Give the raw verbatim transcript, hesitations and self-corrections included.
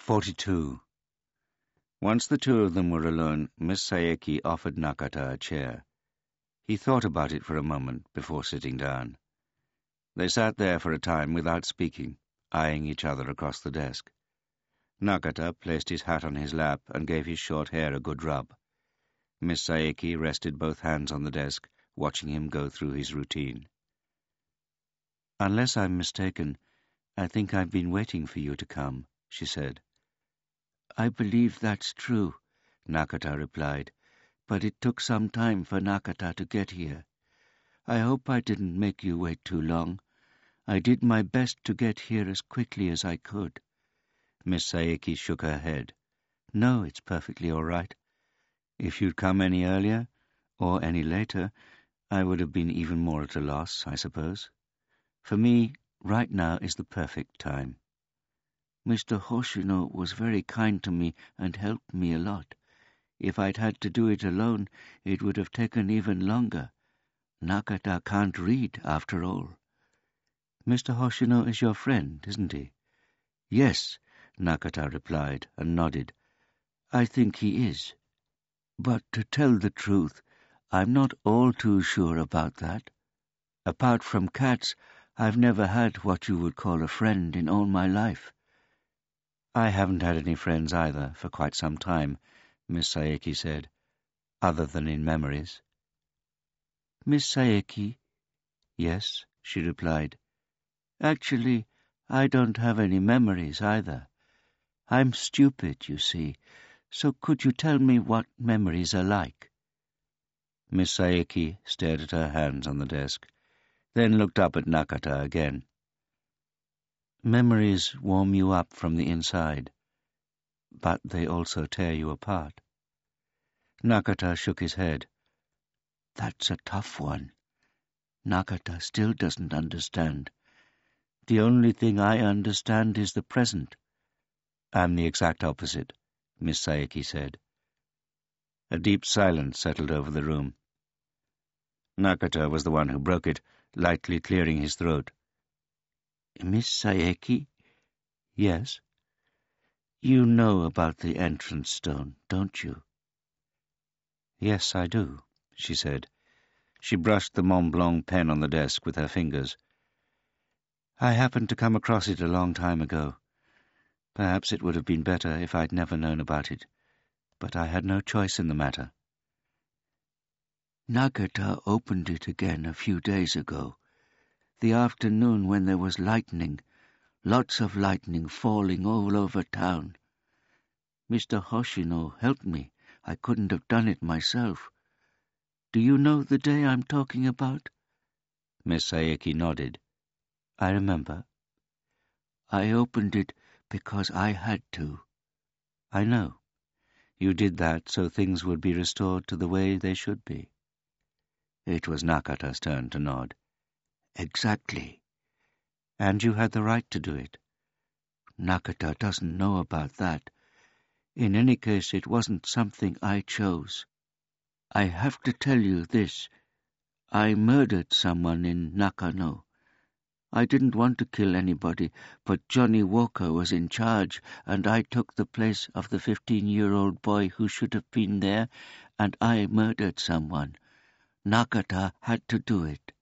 Forty-two. Once the two of them were alone, Miss Saeki offered Nakata a chair. He thought about it for a moment before sitting down. They sat there for a time without speaking, eyeing each other across the desk. Nakata placed his hat on his lap and gave his short hair a good rub. Miss Saeki rested both hands on the desk, watching him go through his routine. "Unless I'm mistaken, I think I've been waiting for you to come," she said. "I believe that's true," Nakata replied, "but it took some time for Nakata to get here. I hope I didn't make you wait too long. I did my best to get here as quickly as I could." Miss Saeki shook her head. "No, it's perfectly all right. If you'd come any earlier, or any later, I would have been even more at a loss, I suppose. For me, right now is the perfect time. Mister Hoshino was very kind to me and helped me a lot. If I'd had to do it alone, it would have taken even longer. Nakata can't read, after all." "Mister Hoshino is your friend, isn't he?" "Yes," Nakata replied and nodded. "I think he is. But to tell the truth, I'm not all too sure about that. Apart from cats, I've never had what you would call a friend in all my life." "I haven't had any friends either for quite some time," Miss Saeki said, "other than in memories." "Miss Saeki?" "Yes," she replied. "Actually, I don't have any memories either. I'm stupid, you see, so could you tell me what memories are like?" Miss Saeki stared at her hands on the desk, then looked up at Nakata again. "Memories warm you up from the inside, but they also tear you apart." Nakata shook his head. "That's a tough one. Nakata still doesn't understand. The only thing I understand is the present." "I'm the exact opposite," Miss Saeki said. A deep silence settled over the room. Nakata was the one who broke it, lightly clearing his throat. "Miss Saeki?" "Yes?" "You know about the entrance stone, don't you?" "Yes, I do," she said. She brushed the Mont Blanc pen on the desk with her fingers. "I happened to come across it a long time ago. Perhaps it would have been better if I'd never known about it, but I had no choice in the matter." "Nakata opened it again a few days ago, the afternoon when there was lightning, lots of lightning falling all over town. Mister Hoshino helped me. I couldn't have done it myself. Do you know the day I'm talking about?" Miss Saeki nodded. "I remember." "I opened it because I had to." "I know. You did that so things would be restored to the way they should be." It was Nakata's turn to nod. "Exactly." "And you had the right to do it." "Nakata doesn't know about that. In any case, it wasn't something I chose. I have to tell you this. I murdered someone in Nakano. I didn't want to kill anybody, but Johnny Walker was in charge, and I took the place of the fifteen-year-old boy who should have been there, and I murdered someone. Nakata had to do it."